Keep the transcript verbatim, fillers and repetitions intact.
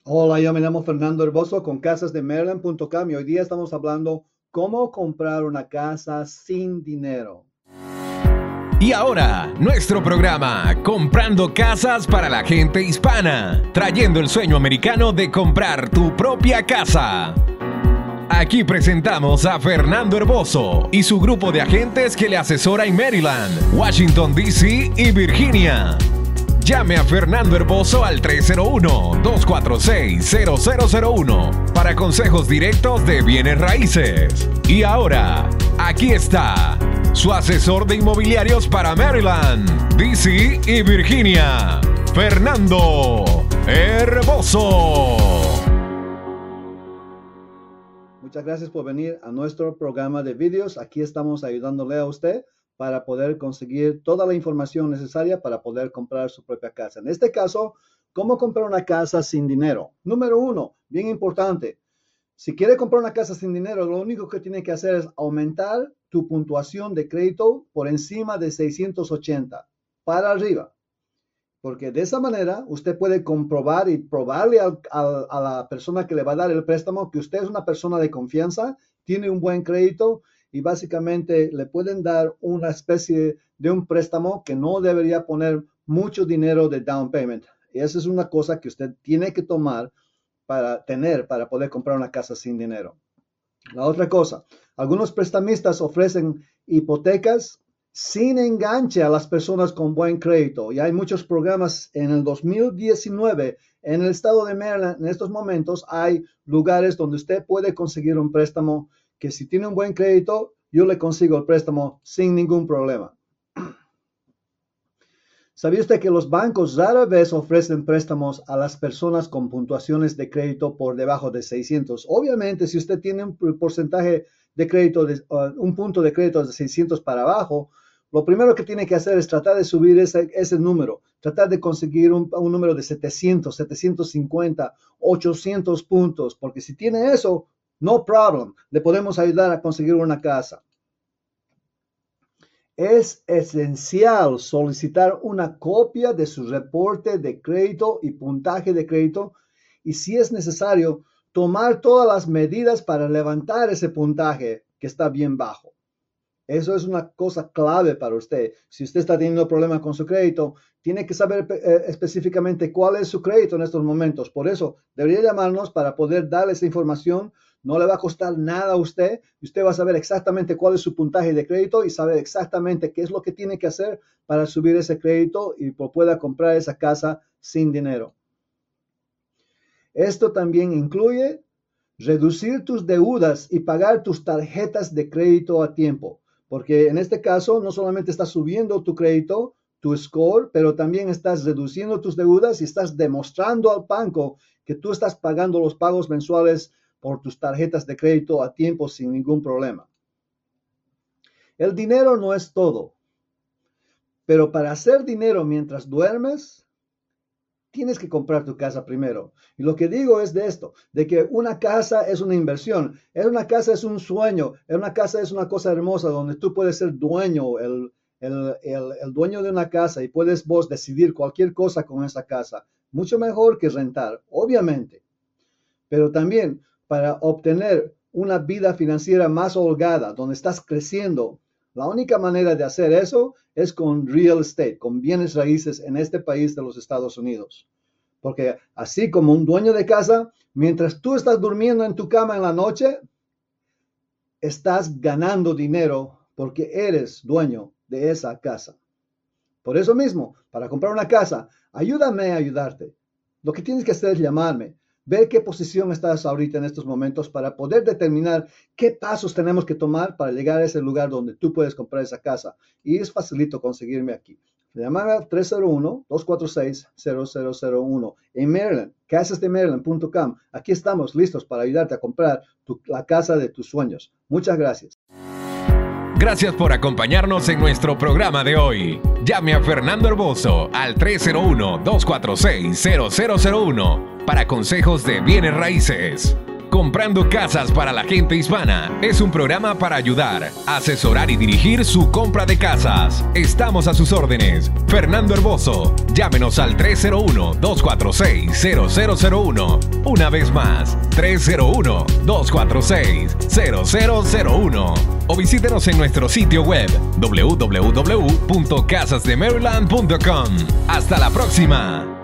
Hola, yo me llamo Fernando Herboso con casas de maryland punto com y hoy día estamos hablando cómo comprar una casa sin dinero. Y ahora, nuestro programa, Comprando Casas para la Gente Hispana, trayendo el sueño americano de comprar tu propia casa. Aquí presentamos a Fernando Herboso y su grupo de agentes que le asesora en Maryland, Washington, D C y Virginia. Llame a Fernando Herboso al tres cero uno, dos cuatro seis, cero cero cero uno para consejos directos de bienes raíces. Y ahora, aquí está su asesor de inmobiliarios para Maryland, D C y Virginia, Fernando Herboso. Muchas gracias por venir a nuestro programa de vídeos. Aquí estamos ayudándole a usted para poder conseguir toda la información necesaria para poder comprar su propia casa. En este caso, ¿cómo comprar una casa sin dinero? Número uno, bien importante. Si quiere comprar una casa sin dinero, lo único que tiene que hacer es aumentar tu puntuación de crédito por encima de seiscientos ochenta para arriba. Porque de esa manera usted puede comprobar y probarle al, al, a la persona que le va a dar el préstamo que usted es una persona de confianza, tiene un buen crédito y básicamente le pueden dar una especie de un préstamo que no debería poner mucho dinero de down payment. Y esa es una cosa que usted tiene que tomar para tener, para poder comprar una casa sin dinero. La otra cosa, algunos prestamistas ofrecen hipotecas sin enganche a las personas con buen crédito. Y hay muchos programas en el dos mil diecinueve en el estado de Maryland. En estos momentos hay lugares donde usted puede conseguir un préstamo que si tiene un buen crédito, yo le consigo el préstamo sin ningún problema. ¿Sabía usted que los bancos rara vez ofrecen préstamos a las personas con puntuaciones de crédito por debajo de seiscientos? Obviamente, si usted tiene un porcentaje de crédito, de, uh, un punto de crédito de seiscientos para abajo, lo primero que tiene que hacer es tratar de subir ese, ese número, tratar de conseguir un, un número de setecientos, setecientos cincuenta, ochocientos puntos, porque si tiene eso, no problem, le podemos ayudar a conseguir una casa. Es esencial solicitar una copia de su reporte de crédito y puntaje de crédito y si es necesario, tomar todas las medidas para levantar ese puntaje que está bien bajo. Eso es una cosa clave para usted. Si usted está teniendo problemas con su crédito, tiene que saber eh, específicamente cuál es su crédito en estos momentos. Por eso, debería llamarnos para poder darle esa información. No le va a costar nada a usted. Usted va a saber exactamente cuál es su puntaje de crédito y saber exactamente qué es lo que tiene que hacer para subir ese crédito y pueda comprar esa casa sin dinero. Esto también incluye reducir tus deudas y pagar tus tarjetas de crédito a tiempo. Porque en este caso no solamente estás subiendo tu crédito, tu score, pero también estás reduciendo tus deudas y estás demostrando al banco que tú estás pagando los pagos mensuales por tus tarjetas de crédito a tiempo sin ningún problema. El dinero no es todo, pero para hacer dinero mientras duermes, tienes que comprar tu casa primero. Y lo que digo es de esto, de que una casa es una inversión, es una casa es un sueño, una casa es una cosa hermosa donde tú puedes ser dueño, el, el, el, el dueño de una casa y puedes vos decidir cualquier cosa con esa casa. Mucho mejor que rentar, obviamente. Pero también para obtener una vida financiera más holgada, donde estás creciendo, la única manera de hacer eso es con real estate, con bienes raíces en este país de los Estados Unidos. Porque así como un dueño de casa, mientras tú estás durmiendo en tu cama en la noche, estás ganando dinero porque eres dueño de esa casa. Por eso mismo, para comprar una casa, ayúdame a ayudarte. Lo que tienes que hacer es llamarme. Ver qué posición estás ahorita en estos momentos para poder determinar qué pasos tenemos que tomar para llegar a ese lugar donde tú puedes comprar esa casa. Y es facilito conseguirme aquí. Llámame al tres cero uno, dos cuatro seis, cero cero cero uno. En Maryland, casas de maryland punto com. Aquí estamos listos para ayudarte a comprar tu, la casa de tus sueños. Muchas gracias. Gracias por acompañarnos en nuestro programa de hoy. Llame a Fernando Herboso al tres cero uno, dos cuatro seis, cero cero cero uno para consejos de bienes raíces. Comprando Casas para la Gente Hispana es un programa para ayudar, asesorar y dirigir su compra de casas. Estamos a sus órdenes. Fernando Herboso. Llámenos al tres cero uno, dos cuatro seis, cero cero cero uno. Una vez más, tres cero uno, dos cuatro seis, cero cero cero uno. O visítenos en nuestro sitio web w w w punto casas de maryland punto com. Hasta la próxima.